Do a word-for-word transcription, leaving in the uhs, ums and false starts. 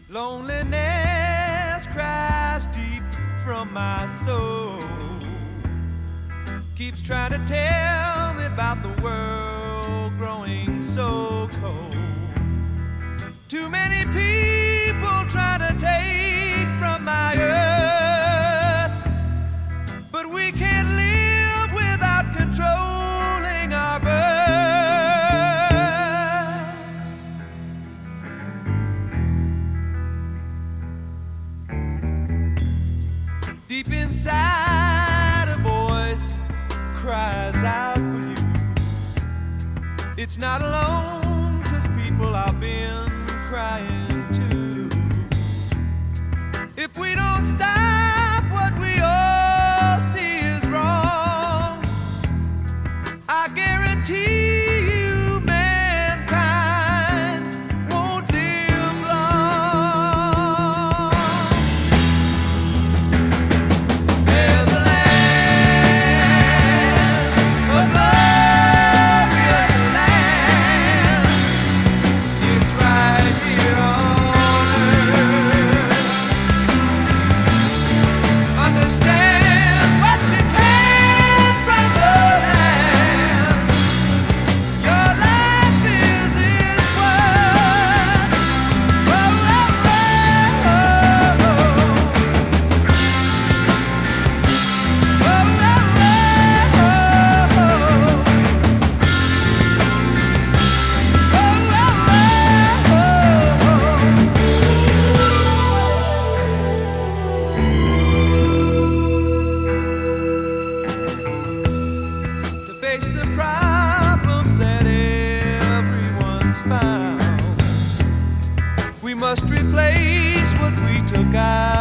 Loneliness cries deep from my soul, keeps trying to tell me about the world growing so cold. Too many people trying to take from my earth, but we can't live without controlling our birth. Deep inside a voice cries out for you. It's not alone, 'cause people have been crying too. If we don't stop, what we all see is wrong. I guarantee you mankind won't live long. There's a land, a glorious land. It's right here on earth. Understand what you can from the land. Your life is its worth. Oh, oh, oh, oh, to face the problems that everyone's found, we must replace what we took out.